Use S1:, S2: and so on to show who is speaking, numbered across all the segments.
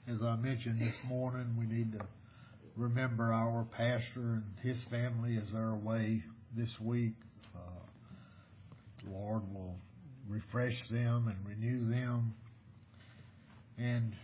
S1: As I mentioned this morning, we need to remember our pastor and his family as they're away this week. The Lord will refresh them and renew them. And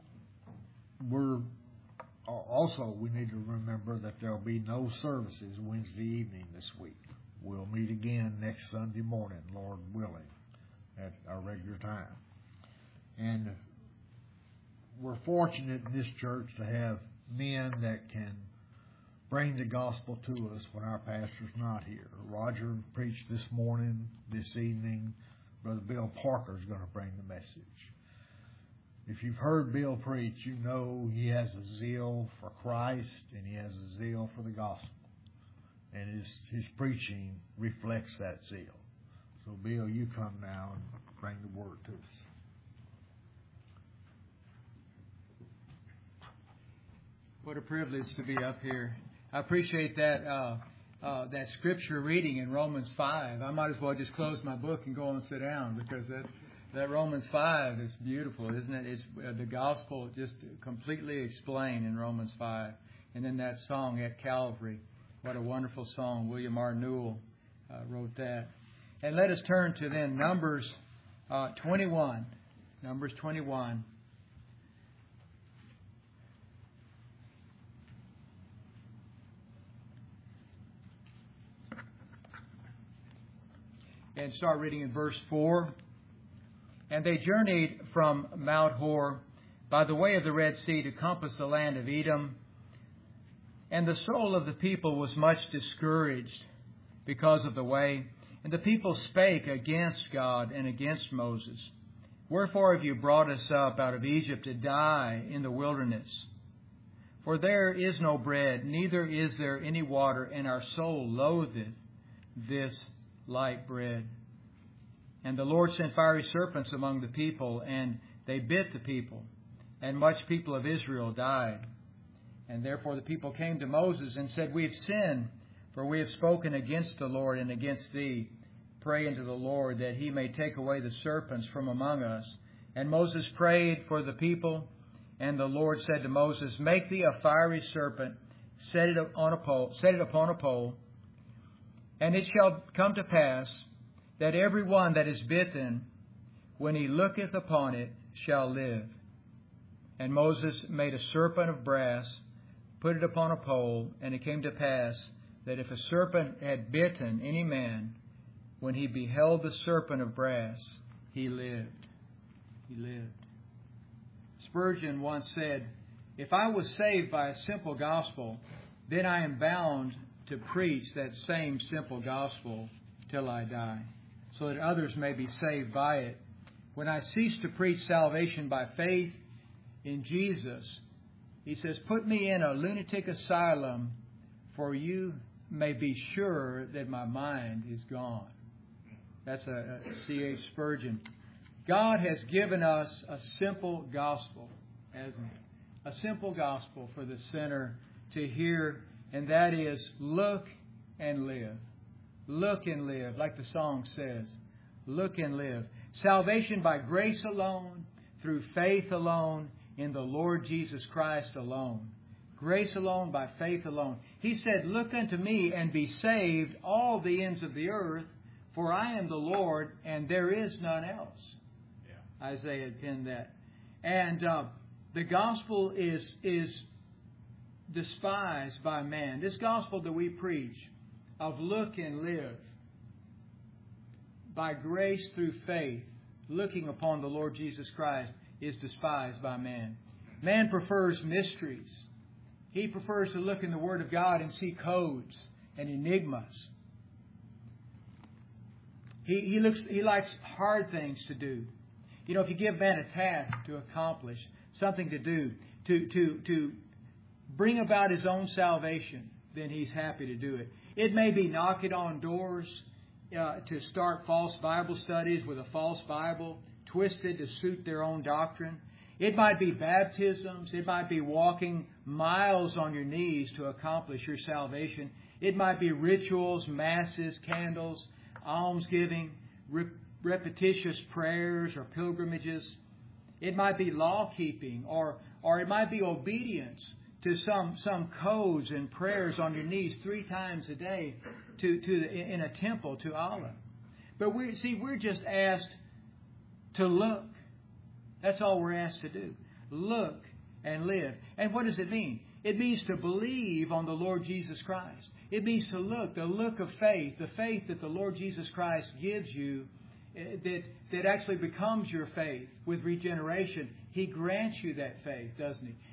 S1: we need to remember that there'll be no services Wednesday evening this week. We'll meet again next Sunday morning, Lord willing, at our regular time. And we're fortunate in this church to have men that can bring the gospel to us when our pastor's not here. Roger preached this morning, this evening. Brother Bill Parker is going to bring the message. If you've heard Bill preach, you know he has a zeal for Christ and he has a zeal for the gospel. And his preaching reflects that zeal. So, Bill, you come now and bring the word to us.
S2: What a privilege to be up here. I appreciate that scripture reading in Romans 5. I might as well just close my book and go and sit down, because that Romans 5 is beautiful, isn't it? It's the gospel just completely explained in Romans 5. And then that song at Calvary. What a wonderful song. William R. Newell wrote that. And let us turn to then Numbers 21. Numbers 21. And start reading in verse 4. And they journeyed from Mount Hor by the way of the Red Sea to compass the land of Edom. And the soul of the people was much discouraged because of the way. And the people spake against God and against Moses. Wherefore have you brought us up out of Egypt to die in the wilderness? For there is no bread, neither is there any water, and our soul loatheth this light bread. And the Lord sent fiery serpents among the people, and they bit the people, and much people of Israel died. And therefore the people came to Moses and said, We have sinned, for we have spoken against the Lord and against thee. Pray unto the Lord that he may take away the serpents from among us. And Moses prayed for the people, and the Lord said to Moses, Make thee a fiery serpent, set it upon a pole, and it shall come to pass that every one that is bitten, when he looketh upon it, shall live. And Moses made a serpent of brass, put it upon a pole, and it came to pass that if a serpent had bitten any man, when he beheld the serpent of brass, he lived. He lived. Spurgeon once said, If I was saved by a simple gospel, then I am bound to preach that same simple gospel till I die, so that others may be saved by it. When I cease to preach salvation by faith in Jesus, he says, Put me in a lunatic asylum, for you may be sure that my mind is gone. That's a C.H. Spurgeon. God has given us a simple gospel, hasn't He? A simple gospel for the sinner to hear, and that is, look and live. Look and live, like the song says. Look and live. Salvation by grace alone, through faith alone, in the Lord Jesus Christ alone. Grace alone, by faith alone. He said, Look unto me and be saved, all the ends of the earth, for I am the Lord, and there is none else. Yeah. Isaiah had penned that. And the gospel is despised by man. This gospel that we preach of look and live by grace through faith, looking upon the Lord Jesus Christ, is despised by man. Man prefers mysteries. He prefers to look in the Word of God and see codes and enigmas. He likes hard things to do. You know, if you give man a task to accomplish, something to do, to bring about his own salvation, then he's happy to do it. It may be knocking on doors to start false Bible studies with a false Bible, twisted to suit their own doctrine. It might be baptisms. It might be walking miles on your knees to accomplish your salvation. It might be rituals, masses, candles, almsgiving, repetitious prayers or pilgrimages. It might be law keeping, or it might be obedience to some codes and prayers on your knees 3 times a day in a temple to Allah. But we're just asked to look. That's all we're asked to do. Look and live. And what does it mean? It means to believe on the Lord Jesus Christ. It means to look, the look of faith, the faith that the Lord Jesus Christ gives you, that actually becomes your faith with regeneration. He grants you that faith, doesn't He?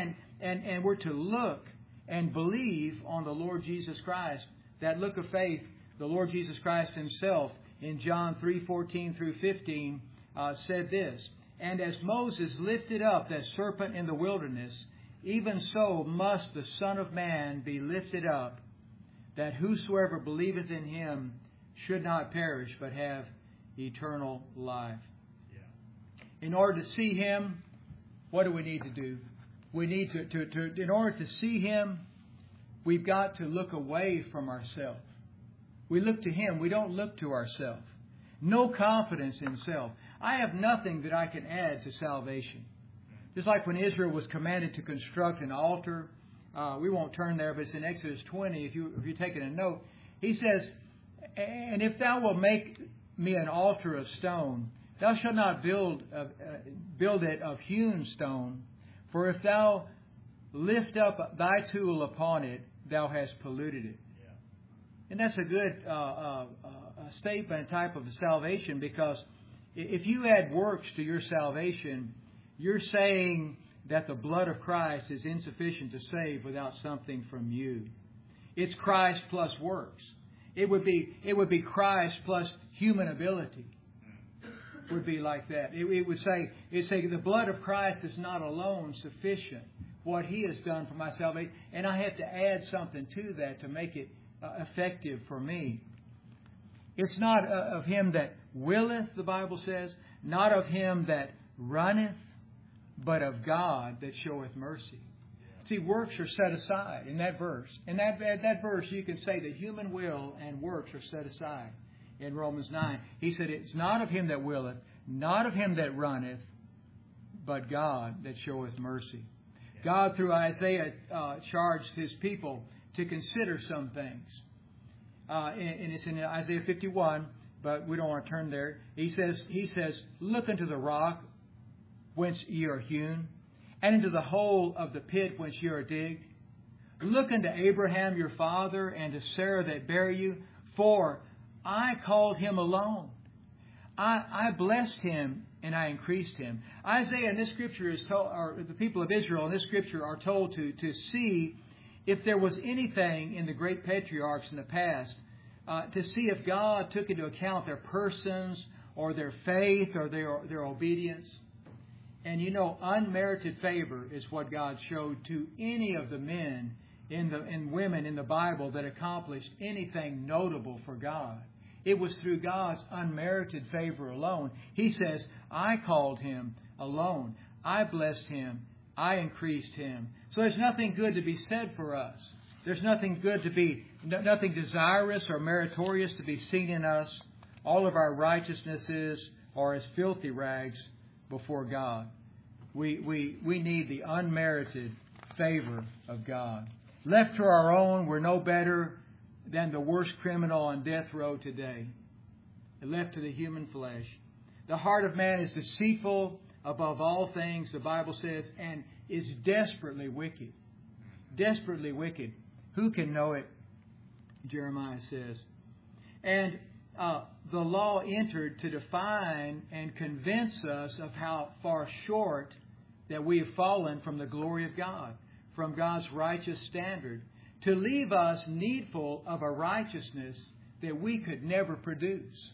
S2: And we're to look and believe on the Lord Jesus Christ. That look of faith, the Lord Jesus Christ Himself in John 3:14 through 15 said this, "And as Moses lifted up that serpent in the wilderness, even so must the Son of Man be lifted up, that whosoever believeth in Him should not perish, but have eternal life." Yeah. In order to see Him, what do we need to do? We need to in order to see Him, we've got to look away from ourselves. We look to Him. We don't look to ourselves. No confidence in self. I have nothing that I can add to salvation. Just like when Israel was commanded to construct an altar, we won't turn there, but it's in Exodus 20. If you're taking a note, He says, "And if thou wilt make me an altar of stone, thou shalt not build it of hewn stone. For if thou lift up thy tool upon it, thou hast polluted it." Yeah. And that's a good statement, type of salvation, because if you add works to your salvation, you're saying that the blood of Christ is insufficient to save without something from you. It's Christ plus works. It would be Christ plus human ability. Would be like that. It would say the blood of Christ is not alone sufficient. What He has done for my salvation, and I have to add something to that to make it effective for me. It's not of him that willeth, the Bible says, not of him that runneth, but of God that showeth mercy. See, works are set aside in that verse. In that verse, you can say that human will and works are set aside. In Romans 9, he said, "It's not of him that willeth, not of him that runneth, but God that showeth mercy." God, through Isaiah, charged His people to consider some things. And it's in Isaiah 51, but we don't want to turn there. He says, "Look unto the rock whence ye are hewn, and into the hole of the pit whence ye are digged. Look unto Abraham your father, and to Sarah that bare you, for I called him alone. I blessed him, and I increased him." Isaiah in this scripture is told, or the people of Israel in this scripture are told to see if there was anything in the great patriarchs in the past, to see if God took into account their persons or their faith or their obedience. And unmerited favor is what God showed to any of the men and women in the Bible that accomplished anything notable for God. It was through God's unmerited favor alone. He says, "I called him alone. I blessed him. I increased him." So there's nothing good to be said for us. There's nothing good nothing desirous or meritorious to be seen in us. All of our righteousnesses are as filthy rags before God. We need the unmerited favor of God. Left to our own, we're no better than the worst criminal on death row today. Left to the human flesh. The heart of man is deceitful above all things, the Bible says, and is desperately wicked. Desperately wicked. Who can know it? Jeremiah says. And the law entered to define and convince us of how far short that we have fallen from the glory of God, from God's righteous standard, to leave us needful of a righteousness that we could never produce.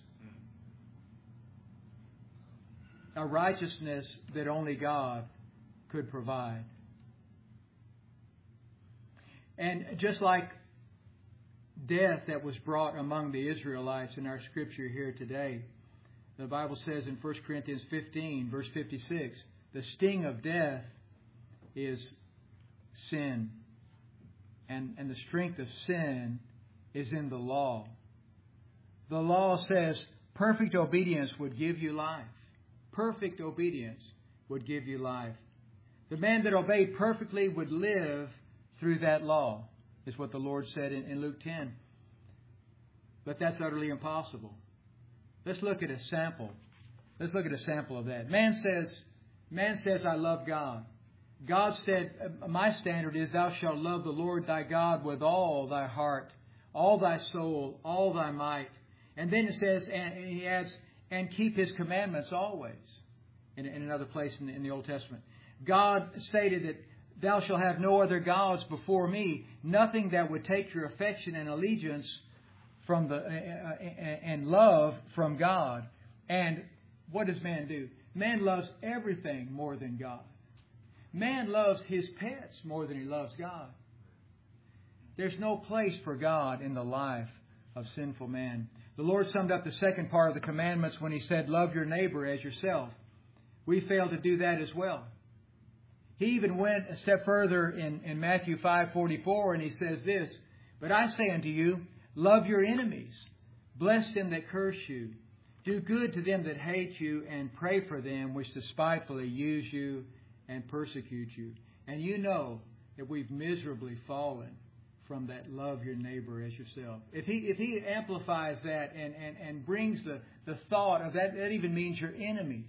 S2: A righteousness that only God could provide. And just like death that was brought among the Israelites in our scripture here today, the Bible says in 1 Corinthians 15, verse 56, the sting of death is sin. And the strength of sin is in the law. The law says perfect obedience would give you life. Perfect obedience would give you life. The man that obeyed perfectly would live through that law, is what the Lord said in Luke 10. But that's utterly impossible. Let's look at a sample. Let's look at a sample of that. Man says, I love God. God said, my standard is, thou shalt love the Lord thy God with all thy heart, all thy soul, all thy might. And then it says, and he adds, and keep his commandments always. In another place in the Old Testament. God stated that thou shalt have no other gods before me, nothing that would take your affection and allegiance from and love from God. And what does man do? Man loves everything more than God. Man loves his pets more than he loves God. There's no place for God in the life of sinful man. The Lord summed up the second part of the commandments when He said, love your neighbor as yourself. We fail to do that as well. He even went a step further in Matthew 5:44, and He says this, but I say unto you, love your enemies, bless them that curse you, do good to them that hate you, and pray for them which despitefully use you and persecute you. And you know that we've miserably fallen from that love your neighbor as yourself. If he amplifies that and brings the thought of that even means your enemies.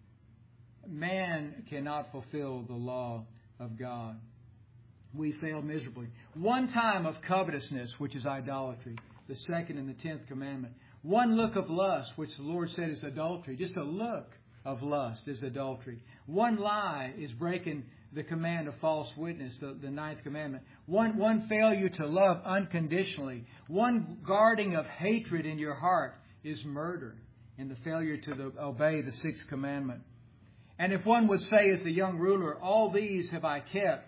S2: Man cannot fulfill the law of God. We fail miserably. One time of covetousness, which is idolatry, the second and the 10th commandment. One look of lust, which the Lord said is adultery. Just a look of lust is adultery. One lie is breaking the command of false witness, the 9th commandment. One failure to love unconditionally. One guarding of hatred in your heart is murder, and the failure to obey the 6th commandment. And if one would say, as the young ruler, all these have I kept,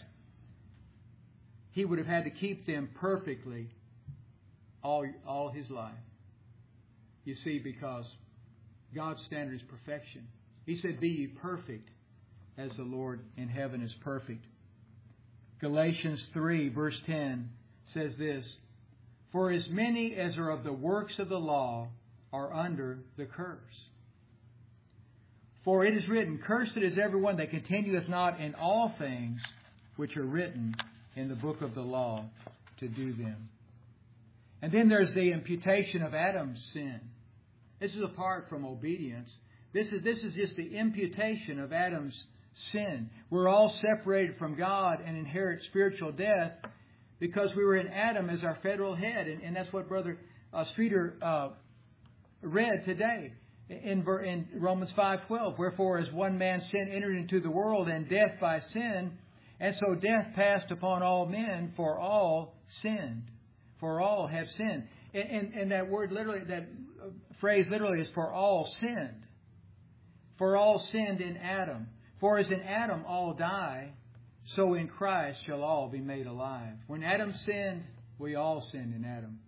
S2: he would have had to keep them perfectly all his life. You see, because God's standard is perfection. He said, be ye perfect as the Lord in heaven is perfect. Galatians 3 verse 10 says this, for as many as are of the works of the law are under the curse. For it is written, cursed is everyone that continueth not in all things which are written in the book of the law to do them. And then there's the imputation of Adam's sin. This is apart from obedience. This is just the imputation of Adam's sin. We're all separated from God and inherit spiritual death because we were in Adam as our federal head. And that's what Brother Streeter read today. In Romans 5:12, wherefore as one man's sin entered into the world, and death by sin, and so death passed upon all men, for all sinned. For all have sinned. And that word literally, that phrase literally is for all sinned. For all sinned in Adam. For as in Adam all die, so in Christ shall all be made alive. When Adam sinned, we all sinned in Adam.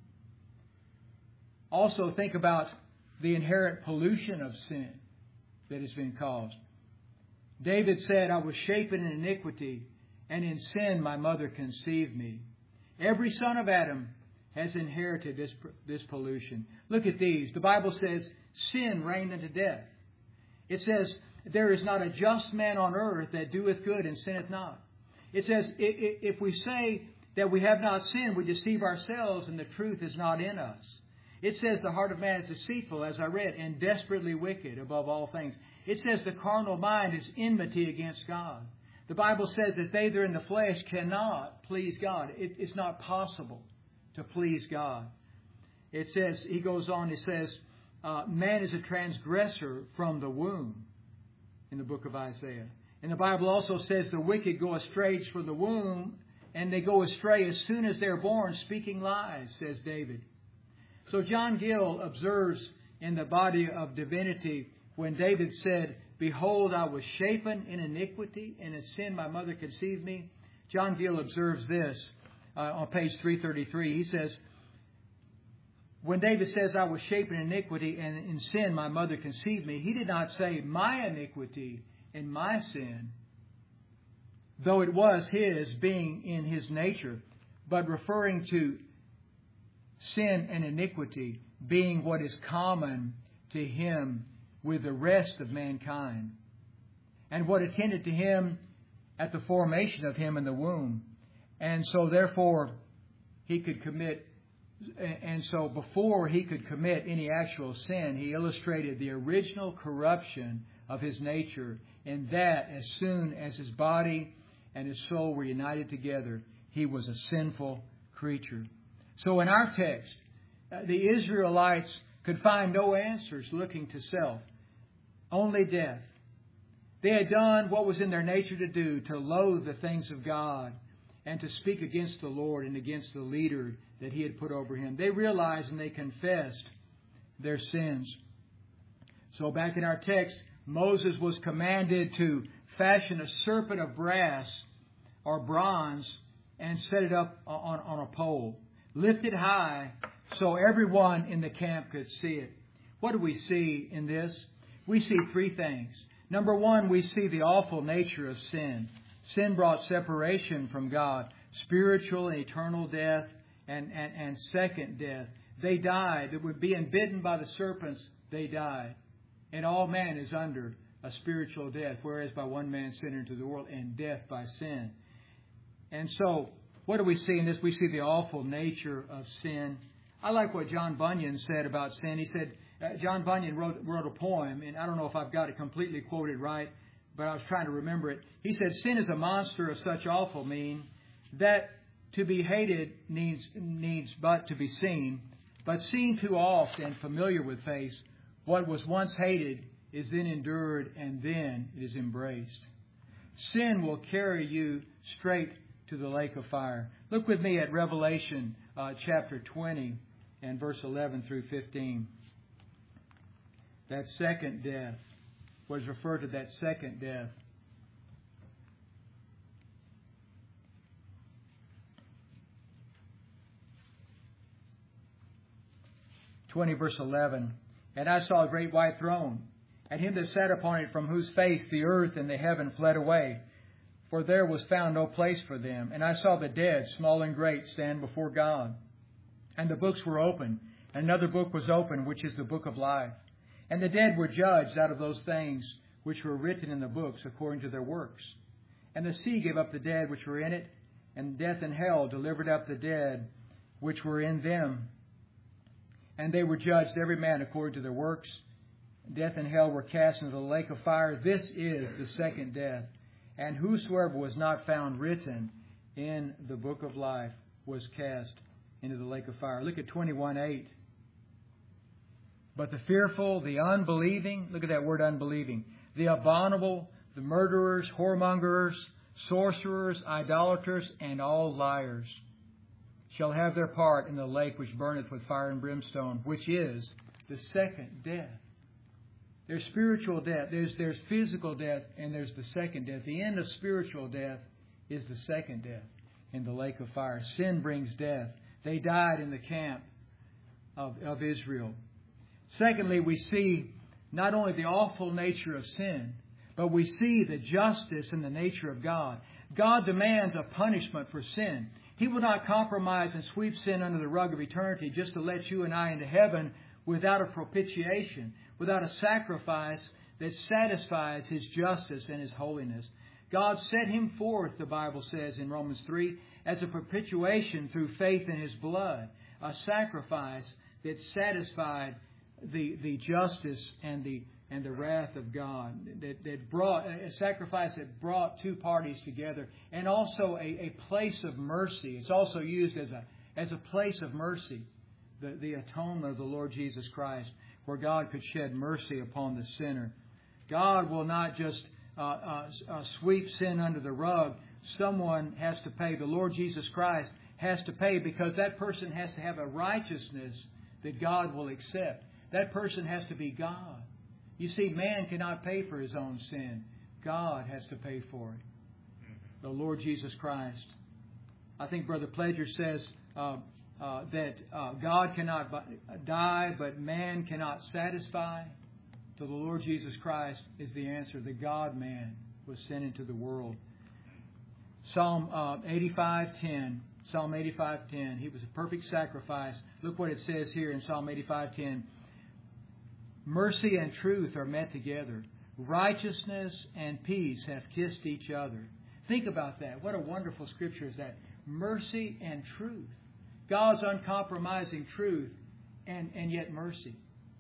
S2: Also think about the inherent pollution of sin that has been caused. David said, I was shapen in iniquity, and in sin my mother conceived me. Every son of Adam has inherited this pollution. Look at these. The Bible says, sin reigned unto death. It says, there is not a just man on earth that doeth good and sinneth not. It says, if we say that we have not sinned, we deceive ourselves and the truth is not in us. It says the heart of man is deceitful, as I read, and desperately wicked above all things. It says the carnal mind is enmity against God. The Bible says that they that are in the flesh cannot please God. It's not possible to please God. It says, he goes on, it says, man is a transgressor from the womb in the book of Isaiah. And the Bible also says the wicked go astray from the womb, and they go astray as soon as they're born, speaking lies, says David. So John Gill observes in the body of divinity when David said, behold, I was shapen in iniquity, and in sin my mother conceived me. John Gill observes this on page 333. He says, when David says, I was shapen in iniquity, and in sin my mother conceived me, he did not say my iniquity and my sin, though it was his being in his nature, but referring to sin and iniquity being what is common to him with the rest of mankind. and what attended to him at the formation of him in the womb. And so therefore he could commit, and so before he could commit any actual sin, he illustrated the original corruption of his nature, in that as soon as his body and his soul were united together, he was a sinful creature. So in our text, the Israelites could find no answers looking to self, only death. They had done what was in their nature to do, to loathe the things of God and to speak against the Lord and against the leader that He had put over him. They realized and they confessed their sins. So back in our text, Moses was commanded to fashion a serpent of brass or bronze and set it up on a pole. Lift it high so everyone in the camp could see it. What do we see in this? We see three things. Number one, we see the awful nature of sin. Sin brought separation from God, spiritual and eternal death, and second death. They died. It would be bitten by the serpents, they died. And all man is under a spiritual death, whereas by one man sin into the world, and death by sin. And so, what do we see in this? We see the awful nature of sin. I like what John Bunyan said about sin. He said, John Bunyan wrote a poem, and I don't know if I've got it completely quoted right, but I was trying to remember it. He said, "Sin is a monster of such awful mien, that to be hated needs but to be seen, but seen too oft and familiar with face, what was once hated is then endured, and then it is embraced." Sin will carry you straight to the lake of fire. Look with me at Revelation chapter 20 and verse 11 through 15. That second death was referred to, that second death. Verse 11. "And I saw a great white throne, and him that sat upon it, from whose face the earth and the heaven fled away. For there was found no place for them. And I saw the dead, small and great, stand before God. And the books were open. And another book was opened, which is the book of life. And the dead were judged out of those things which were written in the books according to their works. And the sea gave up the dead which were in it, and death and hell delivered up the dead which were in them. And they were judged every man according to their works. Death and hell were cast into the lake of fire. This is the second death. And whosoever was not found written in the book of life was cast into the lake of fire." Look at 21:8. "But the fearful, the unbelieving," look at that word unbelieving, "the abominable, the murderers, whoremongers, sorcerers, idolaters, and all liars shall have their part in the lake which burneth with fire and brimstone," which is the second death. There's spiritual death, there's physical death, and there's the second death. The end of spiritual death is the second death in the lake of fire. Sin brings death. They died in the camp of Israel. Secondly, we see not only the awful nature of sin, but we see the justice and the nature of God. God demands a punishment for sin. He will not compromise and sweep sin under the rug of eternity just to let you and I into heaven without a propitiation, without a sacrifice that satisfies His justice and His holiness. God set Him forth, the Bible says in Romans 3, as a propitiation through faith in His blood, a sacrifice that satisfied the justice and the wrath of God, that brought a sacrifice that brought two parties together, and also a place of mercy. It's also used as a place of mercy, the atonement of the Lord Jesus Christ, where God could shed mercy upon the sinner. God will not just sweep sin under the rug. Someone has to pay. The Lord Jesus Christ has to pay, because that person has to have a righteousness that God will accept. That person has to be God. You see, man cannot pay for his own sin. God has to pay for it. The Lord Jesus Christ. I think Brother Pledger says that God cannot die, but man cannot satisfy. So the Lord Jesus Christ is the answer. The God-man was sent into the world. Psalm 85:10. Psalm 85:10. He was a perfect sacrifice. Look what it says here in Psalm 85:10. "Mercy and truth are met together. righteousness and peace have kissed each other. Think about that. What a wonderful scripture is that. Mercy and truth. God's uncompromising truth and yet mercy.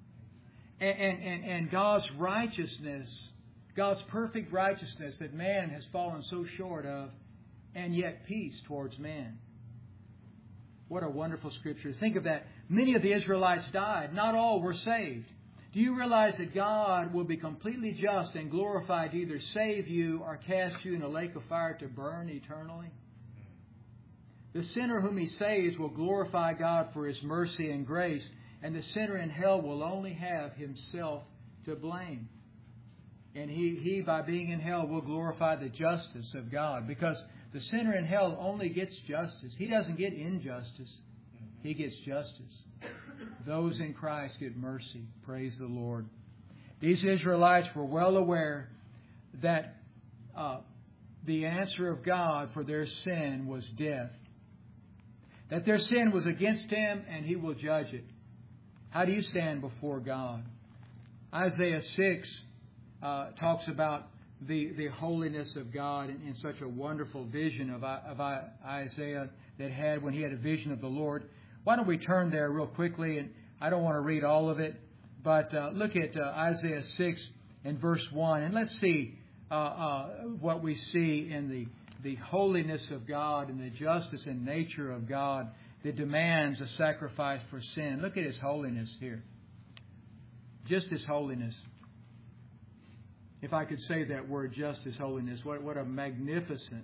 S2: And God's righteousness, God's perfect righteousness that man has fallen so short of, and yet peace towards man. What a wonderful scripture. Think of that. Many of the Israelites died. Not all were saved. Do you realize that God will be completely just and glorified to either save you or cast you in a lake of fire to burn eternally? The sinner whom He saves will glorify God for His mercy and grace, and the sinner in hell will only have himself to blame. And he by being in hell, will glorify the justice of God, because the sinner in hell only gets justice. He doesn't get injustice. He gets justice. Those in Christ get mercy. Praise the Lord. These Israelites were well aware that the answer of God for their sin was death. That their sin was against Him and He will judge it. How do you stand before God? Isaiah 6 talks about the holiness of God in such a wonderful vision of Isaiah that had when he had a vision of the Lord. Why don't we turn there real quickly? And I don't want to read all of it, but look at Isaiah 6 and verse 1, and let's see what we see in the holiness of God and the justice and nature of God that demands a sacrifice for sin. Look at His holiness here. Just His holiness. If I could say that word, just His holiness, what a magnificent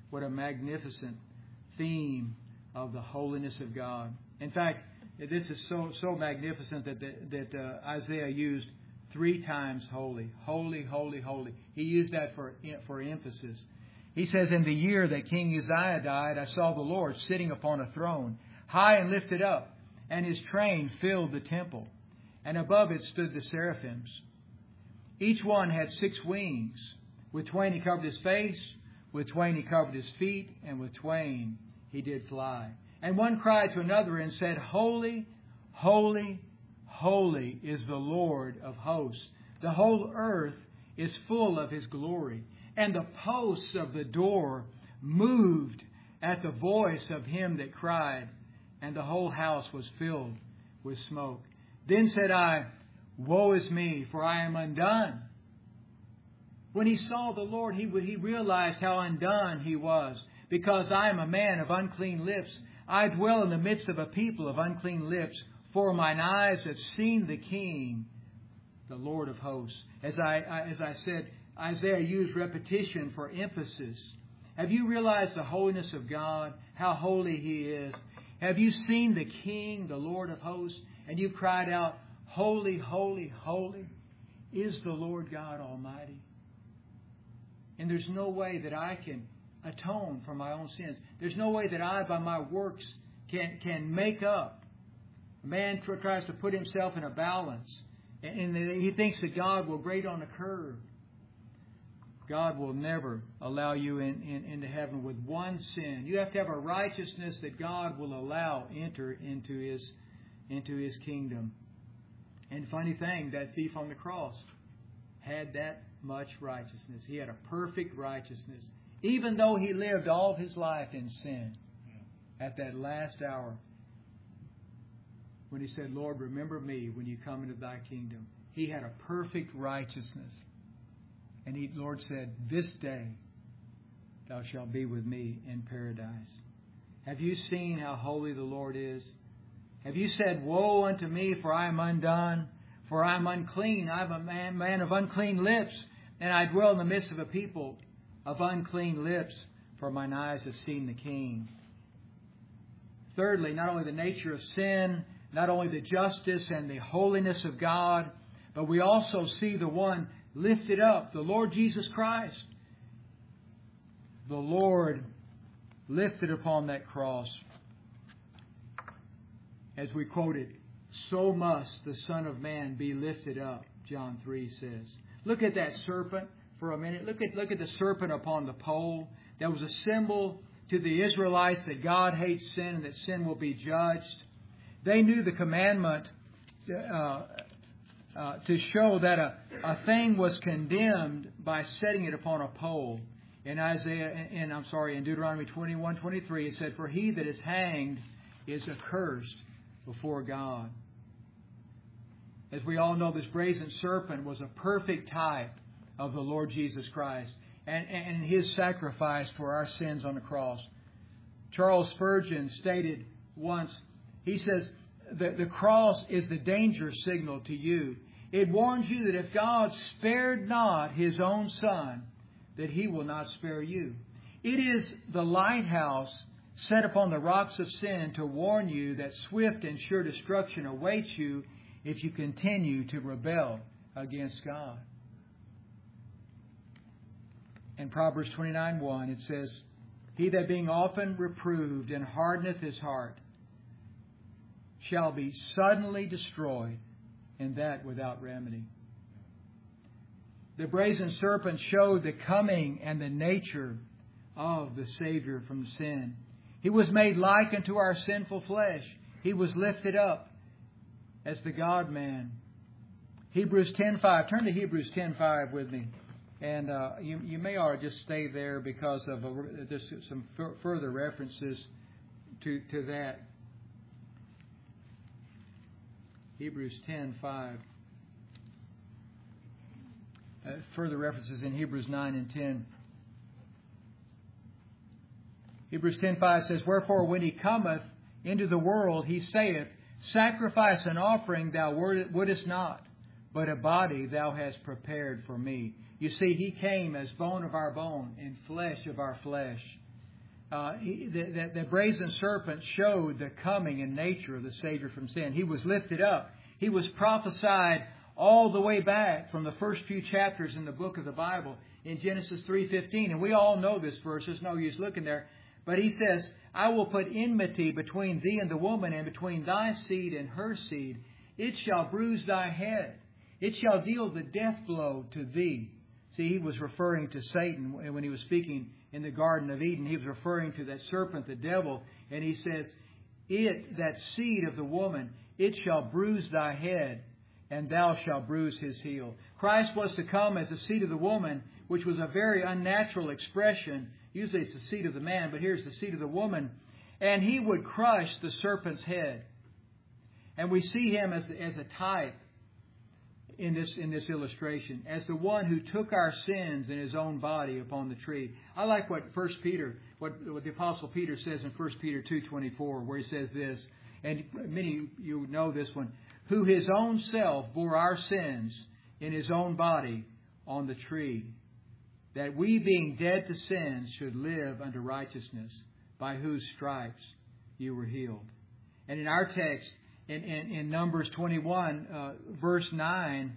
S2: theme of the holiness of God. In fact, this is so magnificent that Isaiah used 3 times holy. Holy, holy, holy. He used that for emphasis. He says, in the year that King Uzziah died, I saw the Lord sitting upon a throne, high and lifted up, and His train filled the temple. And above it stood the seraphims. Each one had 6 wings. With 2 He covered His face, with 2 He covered His feet, and with 2 He did fly. And one cried to another and said, Holy, holy, holy is the Lord of hosts. The whole earth is full of His glory. And the posts of the door moved at the voice of him that cried, and the whole house was filled with smoke. Then said I, Woe is me, for I am undone. When he saw the Lord, he realized how undone he was, because I am a man of unclean lips. I dwell in the midst of a people of unclean lips, for mine eyes have seen the King, the Lord of hosts. As I said, Isaiah used repetition for emphasis. Have you realized the holiness of God, how holy He is? Have you seen the King, the Lord of hosts, and you've cried out, Holy, holy, holy is the Lord God Almighty? And there's no way that I can atone for my own sins. There's no way that I, by my works, can make up. A man tries to put himself in a balance, and he thinks that God will grade on a curve. God will never allow you into heaven with one sin. You have to have a righteousness that God will allow enter into His kingdom. And funny thing, that thief on the cross had that much righteousness. He had a perfect righteousness. Even though he lived all his life in sin, at that last hour, when he said, Lord, remember me when you come into Thy kingdom, he had a perfect righteousness. And the Lord said, This day thou shalt be with me in paradise. Have you seen how holy the Lord is? Have you said, Woe unto me, for I am undone, for I am unclean. I am a man of unclean lips, and I dwell in the midst of a people of unclean lips, for mine eyes have seen the King. Thirdly, not only the nature of sin, not only the justice and the holiness of God, but we also see the one lifted up, the Lord Jesus Christ. The Lord lifted upon that cross. As we quoted, so must the Son of Man be lifted up, John 3 says. Look at that serpent for a minute. Look at the serpent upon the pole. That was a symbol to the Israelites that God hates sin and that sin will be judged. They knew the commandment to show that a thing was condemned by setting it upon a pole. In Deuteronomy 21:23, it said, "For he that is hanged is accursed before God." As we all know, this brazen serpent was a perfect type of the Lord Jesus Christ and His sacrifice for our sins on the cross. Charles Spurgeon stated once, he says, the cross is the danger signal to you. It warns you that if God spared not His own Son, that He will not spare you. It is the lighthouse set upon the rocks of sin to warn you that swift and sure destruction awaits you if you continue to rebel against God. In Proverbs 29:1, it says, "He that being often reproved and hardeneth his heart shall be suddenly destroyed, and that without remedy." The brazen serpent showed the coming and the nature of the Savior from sin. He was made like unto our sinful flesh. He was lifted up as the God-man. Hebrews 10:5. Turn to Hebrews 10:5 with me. And you may ought to just stay there because of just some further references to that. Hebrews 10:5. Further references in Hebrews 9 and 10. Hebrews 10:5 says, "Wherefore when He cometh into the world, He saith, Sacrifice and offering thou wouldest not, but a body thou hast prepared for me." You see, He came as bone of our bone and flesh of our flesh. The brazen serpent showed the coming and nature of the Savior from sin. He was lifted up. He was prophesied all the way back from the first few chapters in the book of the Bible in Genesis 3:15. And we all know this verse. There's no use looking there. But He says, "I will put enmity between thee and the woman, and between thy seed and her seed. It shall bruise thy head. It shall deal the death blow to thee." See, He was referring to Satan when He was speaking in the Garden of Eden. He was referring to that serpent, the devil. And He says, that seed of the woman, it shall bruise thy head, and thou shalt bruise his heel. Christ was to come as the seed of the woman, which was a very unnatural expression. Usually it's the seed of the man, but here's the seed of the woman. And He would crush the serpent's head. And we see Him as a type in this illustration, as the one who took our sins in His own body upon the tree. I like what the Apostle Peter says in 1 Peter 2:24, where he says this, and many of you know this one, "Who His own self bore our sins in His own body on the tree, that we being dead to sins should live unto righteousness, by whose stripes you were healed." And in our text, in Numbers 21, verse 9,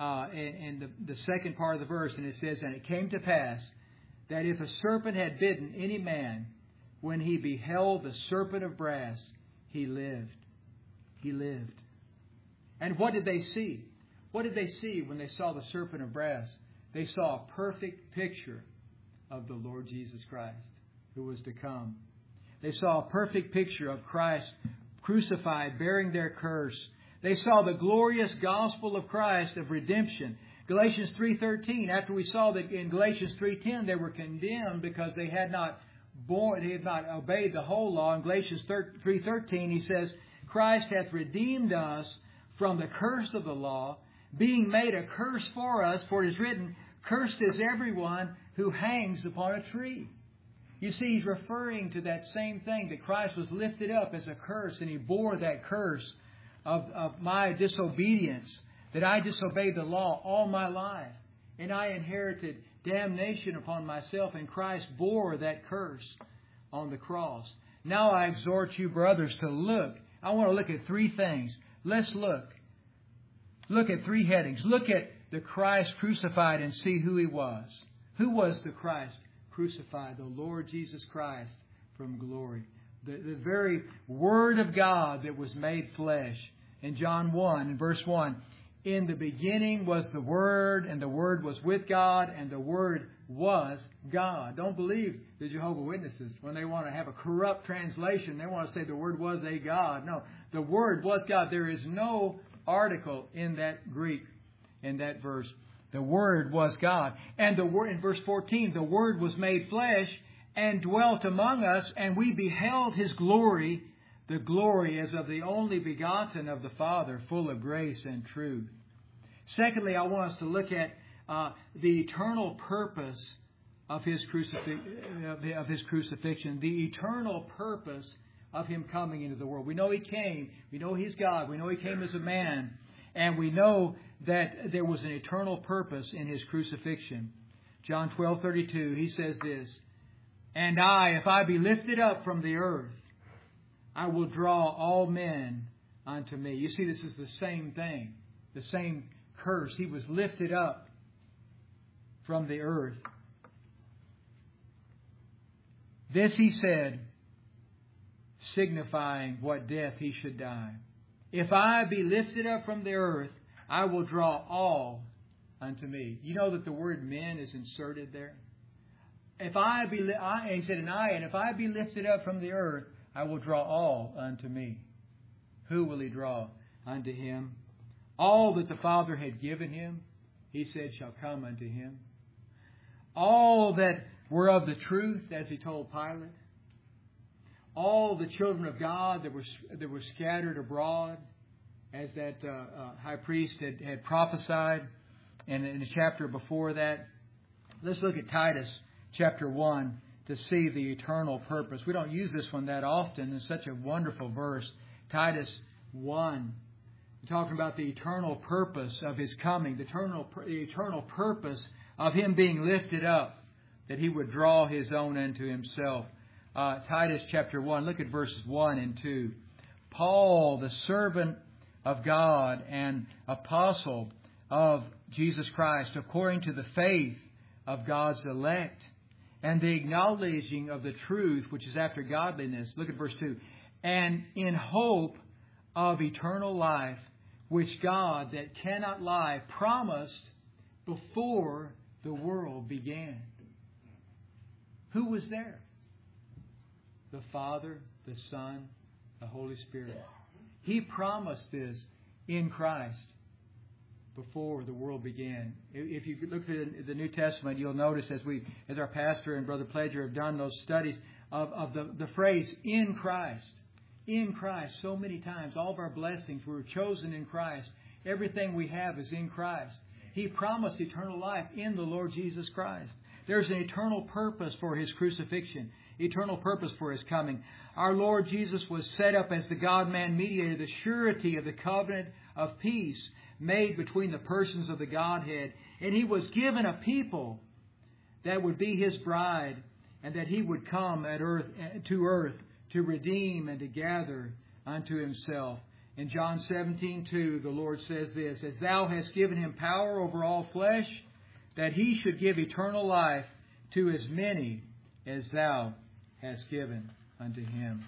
S2: and the second part of the verse, and it says, "And it came to pass that if a serpent had bitten any man, when he beheld the serpent of brass, he lived." He lived. And what did they see? What did they see when they saw the serpent of brass? They saw a perfect picture of the Lord Jesus Christ, who was to come. They saw a perfect picture of Christ crucified, bearing their curse. They saw the glorious gospel of Christ of redemption. Galatians 3:13, after we saw that in Galatians 3:10 they were condemned because they had not obeyed the whole law. In Galatians 3:13 he says, "Christ hath redeemed us from the curse of the law, being made a curse for us, for it is written, Cursed is everyone who hangs upon a tree." You see, he's referring to that same thing, that Christ was lifted up as a curse, and He bore that curse of my disobedience, that I disobeyed the law all my life, and I inherited damnation upon myself, and Christ bore that curse on the cross. Now I exhort you, brothers, to look. I want to look at three things. Let's look. Look at three headings. Look at the Christ crucified and see who He was. Who was the Christ crucified? The Lord Jesus Christ from glory. The very Word of God that was made flesh. In John 1, verse 1, "In the beginning was the Word, and the Word was with God, and the Word was God." Don't believe the Jehovah's Witnesses when they want to have a corrupt translation. They want to say the Word was a God. No, the Word was God. There is no article in that Greek, in that verse. The Word was God. And the Word, in verse 14, the Word was made flesh and dwelt among us, and we beheld His glory, the glory as of the only begotten of the Father, full of grace and truth. Secondly, I want us to look at the eternal purpose of His crucifixion, the eternal purpose of Him coming into the world. We know He came. We know He's God. We know He came as a man. And we know that there was an eternal purpose in His crucifixion. John 12:32, He says this, "And I, if I be lifted up from the earth, I will draw all men unto me." You see, this is the same thing, the same curse. He was lifted up from the earth. This He said, signifying what death He should die. "If I be lifted up from the earth, I will draw all unto me." You know that the word "men" is inserted there. He said, and if I be lifted up from the earth, I will draw all unto me. Who will He draw unto Him? All that the Father had given Him, He said, shall come unto Him. All that were of the truth, as He told Pilate. All the children of God that were scattered abroad, as that high priest had prophesied, and in the chapter before that. Let's look at Titus chapter 1 to see the eternal purpose. We don't use this one that often. It's such a wonderful verse. Titus 1. We're talking about the eternal purpose of His coming, the eternal purpose of Him being lifted up, that He would draw His own unto Himself. Titus chapter 1, look at verses 1 and 2. "Paul, the servant of God and apostle of Jesus Christ, according to the faith of God's elect, and the acknowledging of the truth which is after godliness." Look at verse 2. "And in hope of eternal life, which God that cannot lie promised before the world began." Who was there? The Father, the Son, the Holy Spirit. He promised this in Christ before the world began. If you look at the New Testament, you'll notice as our pastor and Brother Pledger have done those studies of the phrase "in Christ." In Christ, so many times. All of our blessings, we were chosen in Christ. Everything we have is in Christ. He promised eternal life in the Lord Jesus Christ. There's an eternal purpose for His crucifixion. Eternal purpose for His coming. Our Lord Jesus was set up as the God-man mediator, the surety of the covenant of peace made between the persons of the Godhead. And He was given a people that would be His bride, and that He would come to earth to redeem and to gather unto Himself. In John 17:2, the Lord says this, "As Thou hast given Him power over all flesh, that He should give eternal life to as many as Thou hast given unto Him."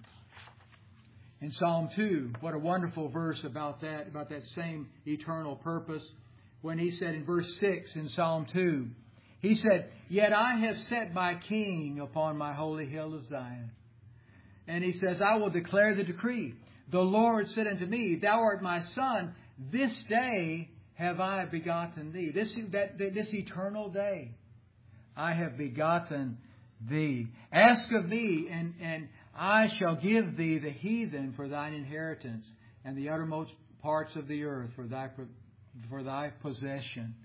S2: In Psalm 2, what a wonderful verse about that same eternal purpose. When he said in verse 6 in Psalm 2, he said, "Yet I have set my King upon my holy hill of Zion." And he says, "I will declare the decree. The Lord said unto me, Thou art my Son. This day have I begotten thee." This eternal day, I have begotten thee. "Ask of me, and I shall give thee the heathen for thine inheritance, and the uttermost parts of the earth for thy possession."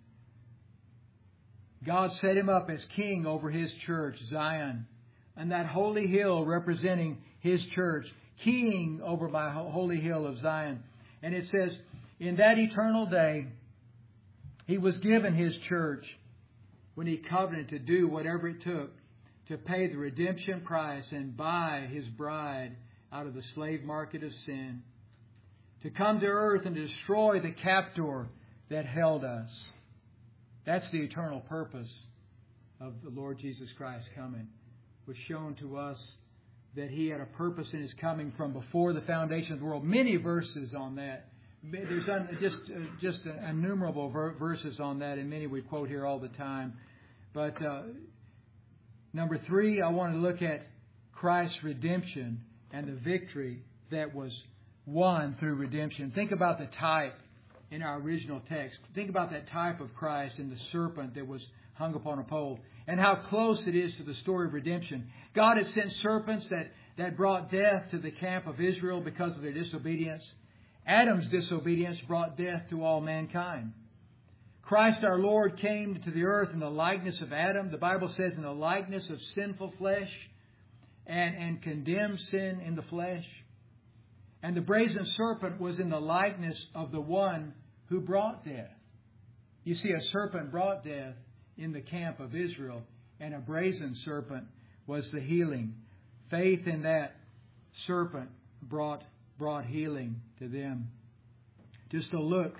S2: God set Him up as King over His church, Zion, and that holy hill representing His church, King over my holy hill of Zion. And it says, in that eternal day, He was given His church when He covenanted to do whatever it took to pay the redemption price and buy His bride out of the slave market of sin, to come to earth and destroy the captor that held us. That's the eternal purpose of the Lord Jesus Christ coming. It was shown to us that He had a purpose in His coming from before the foundation of the world. Many verses on that. There's just innumerable verses on that, and many we quote here all the time. But number 3, I want to look at Christ's redemption and the victory that was won through redemption. Think about the type in our original text. Think about that type of Christ and the serpent that was hung upon a pole, and how close it is to the story of redemption. God had sent serpents that brought death to the camp of Israel because of their disobedience. Adam's disobedience brought death to all mankind. Christ our Lord came to the earth in the likeness of Adam. The Bible says in the likeness of sinful flesh, and condemned sin in the flesh. And the brazen serpent was in the likeness of the one who brought death. You see, a serpent brought death in the camp of Israel, and a brazen serpent was the healing. Faith in that serpent brought healing to them. Just a look,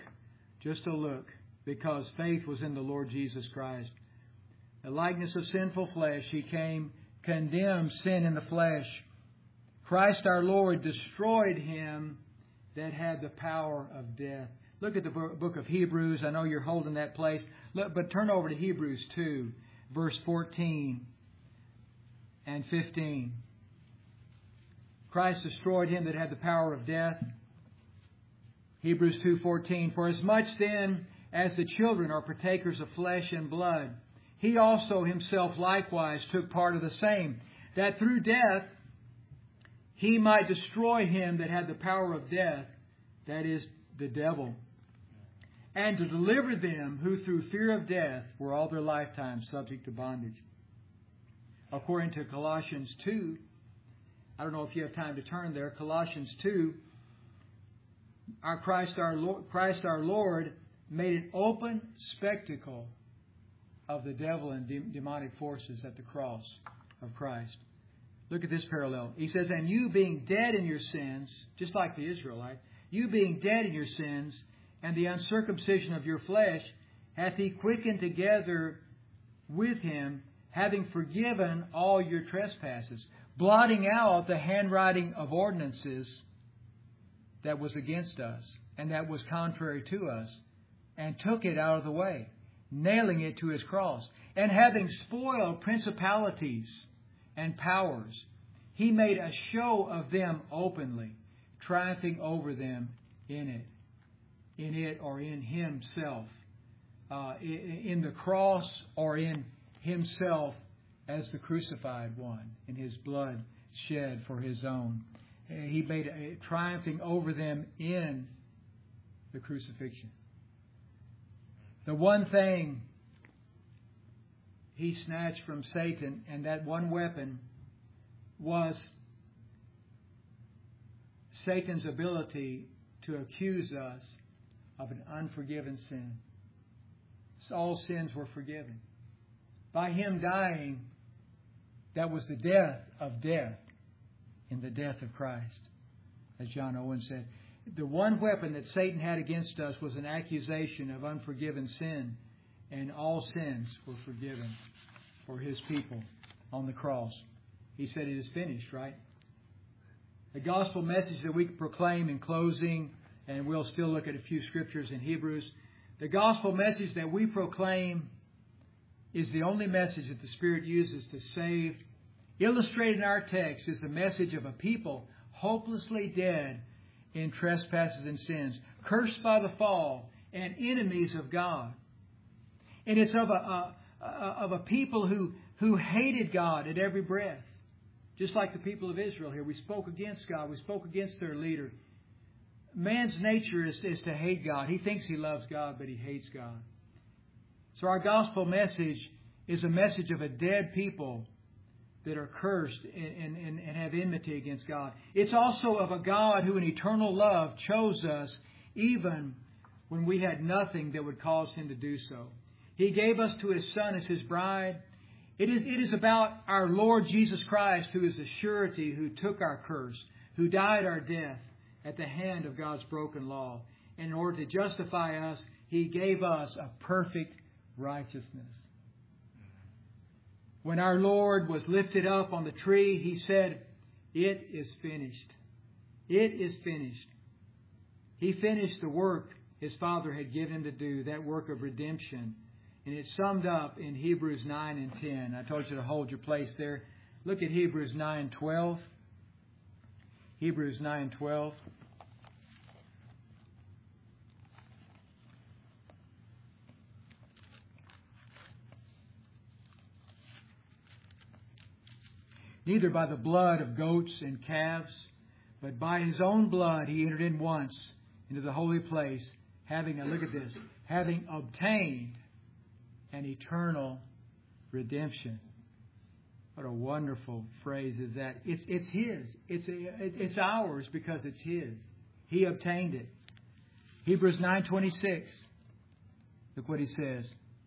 S2: because faith was in the Lord Jesus Christ. The likeness of sinful flesh, He came, condemned sin in the flesh. Christ our Lord destroyed him that had the power of death. Look at the book of Hebrews. I know you're holding that place. But turn over to Hebrews 2, verse 14 and 15. Christ destroyed him that had the power of death. Hebrews 2:14. For as much then as the children are partakers of flesh and blood, He also Himself likewise took part of the same, that through death He might destroy him that had the power of death, that is, the devil, and to deliver them who through fear of death were all their lifetime subject to bondage. According to Colossians 2, I don't know if you have time to turn there, Colossians 2, Christ our Lord made an open spectacle of the devil and demonic forces at the cross of Christ. Look at this parallel. He says, and you being dead in your sins, just like the Israelite, you being dead in your sins, and the uncircumcision of your flesh, hath He quickened together with Him, having forgiven all your trespasses, blotting out the handwriting of ordinances that was against us, and that was contrary to us, and took it out of the way, nailing it to His cross, and having spoiled principalities and powers, He made a show of them openly, triumphing over them in it or in Himself, in the cross or in Himself as the crucified one, in His blood shed for His own. He made a triumphing over them in the crucifixion. The one thing He snatched from Satan, and that one weapon was Satan's ability to accuse us of an unforgiven sin. So all sins were forgiven. By Him dying, that was the death of death in the death of Christ, as John Owen said. The one weapon that Satan had against us was an accusation of unforgiven sin, and all sins were forgiven for His people on the cross. He said it is finished, right? The gospel message that we proclaim in closing, and we'll still look at a few scriptures in Hebrews. The gospel message that we proclaim is the only message that the Spirit uses to save. Illustrated in our text is the message of a people hopelessly dead in trespasses and sins, cursed by the fall, and enemies of God. And it's of a people who hated God at every breath. Just like the people of Israel here. We spoke against God. We spoke against their leader. Man's nature is to hate God. He thinks he loves God, but he hates God. So our gospel message is a message of a dead people that are cursed and have enmity against God. It's also of a God who in eternal love chose us even when we had nothing that would cause Him to do so. He gave us to His Son as His bride. It is about our Lord Jesus Christ, who is the surety, who took our curse, who died our death at the hand of God's broken law. And in order to justify us, He gave us a perfect righteousness. When our Lord was lifted up on the tree, He said, "It is finished. It is finished." He finished the work His Father had given Him to do, that work of redemption. And it's summed up in Hebrews 9 and 10. I told you to hold your place there. Look at Hebrews 9:12. Hebrews 9:12. neither by the blood of goats and calves, but by His own blood He entered in once into the holy place, having, now look at this, having obtained an eternal redemption. What a wonderful phrase is that. It's His. It's ours because it's His. He obtained it. Hebrews 9:26. Look what he says.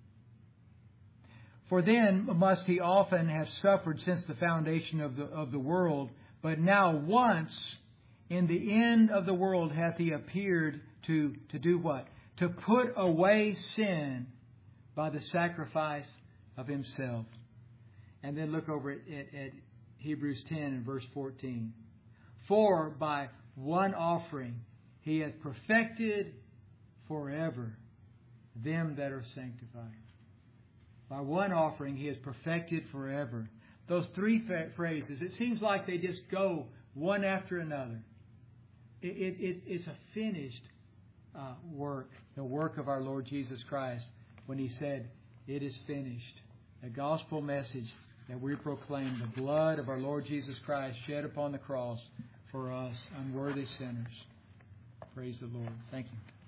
S2: For then must He often have suffered since the foundation of the world, but now once in the end of the world hath He appeared to do what? To put away sin by the sacrifice of Himself. And then look over at Hebrews 10 and verse 14. For by one offering He hath perfected forever them that are sanctified. By one offering He has perfected forever. Those three phrases, it seems like they just go one after another. It's a finished work, the work of our Lord Jesus Christ when He said, "It is finished." The gospel message that we proclaim, the blood of our Lord Jesus Christ shed upon the cross for us unworthy sinners. Praise the Lord. Thank you.